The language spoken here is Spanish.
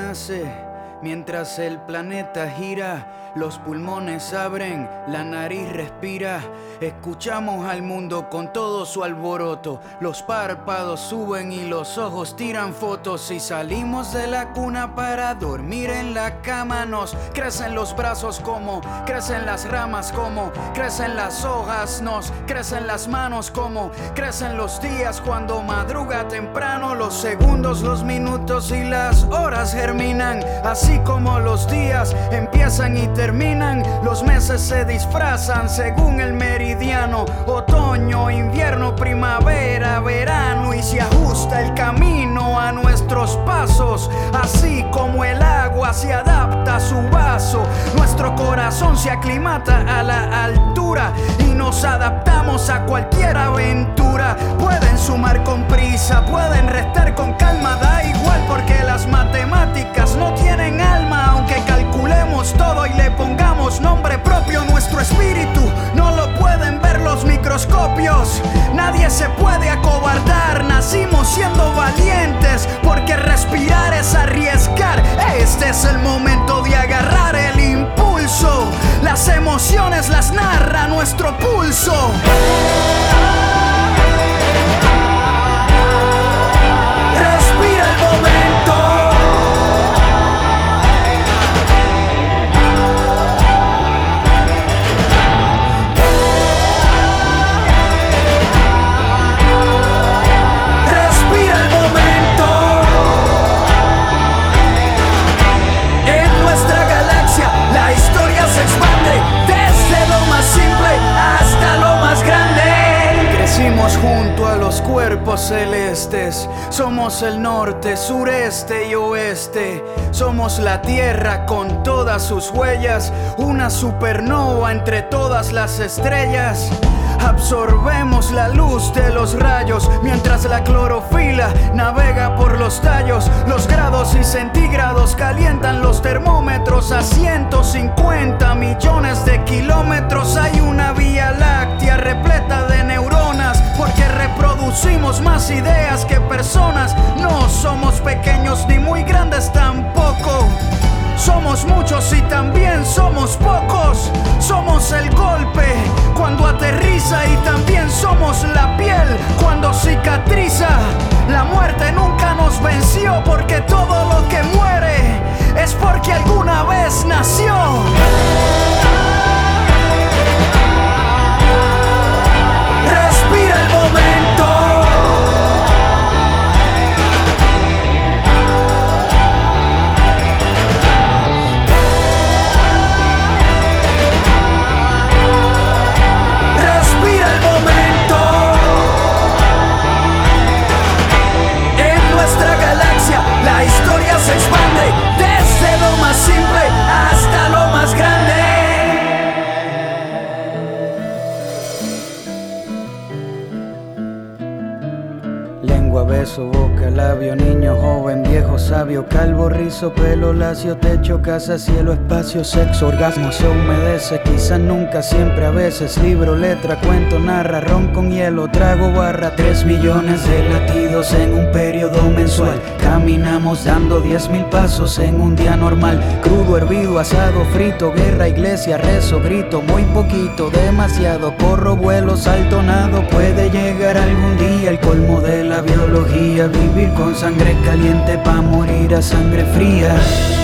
nace mientras el planeta gira. Los pulmones abren, la nariz respira. Escuchamos al mundo con todo su alboroto. Los párpados suben y los ojos tiran fotos. Y salimos de la cuna para dormir en la cama. Nos crecen los brazos como crecen las ramas, como crecen las hojas. Nos crecen las manos como crecen los días cuando madruga temprano. Los segundos, los minutos y las horas germinan. Así como los días empiezan y terminan, los meses se disfrazan según el meridiano. Otoño, invierno, primavera, verano. Y se ajusta el camino a nuestros pasos. Así como el agua se adapta a su vaso, nuestro corazón se aclimata a la altura y nos adaptamos a cualquier aventura. Pueden sumar con prisa, pueden restar con calma, da igual porque las matemáticas no tienen alma. Aunque calculemos todo y le pongamos nombre propio, nuestro espíritu no lo pueden ver los microscopios. Nadie se puede acobardar, nacimos siendo valientes, porque respirar es arriesgar. Este es el momento de agarrar el impulso. Las emociones las narra nuestro pulso. Respira el momento. Junto a los cuerpos celestes, somos el norte, sureste y oeste. Somos la tierra con todas sus huellas, una supernova entre todas las estrellas. Absorbemos la luz de los rayos mientras la clorofila navega por los tallos. Los grados y centígrados calientan los termómetros a 150 millones de kilómetros. Hay una vía láctea repleta de neuronas, porque reproducimos más ideas que personas. No somos pequeños ni muy grandes tampoco. Somos muchos y también somos pocos. Somos el golpe cuando aterriza y también somos la piel cuando cicatriza. La muerte nunca nos venció, porque todo lo que muere es porque alguna vez nació. Respira el momento. La historia se expande desde lo más simple hasta lo más grande. Lengua, beso, boca, labio, niño, joven, viejo, sabio, calvo, rizo, pelo, lacio, techo, casa, cielo, espacio, sexo, orgasmo, se humedece, quizás nunca, siempre, a veces, libro, letra, cuento, narra, ron con hielo, trago, barra, 3 millones de latidos en un periodo mensual. Caminamos dando 10,000 pasos en un día normal. Crudo, hervido, asado, frito, guerra, iglesia, rezo, grito, muy poquito, demasiado, corro, vuelo, salto, nado. Puede llegar algún día el colmo de la biología, vivir con sangre caliente pa' morir a sangre fría.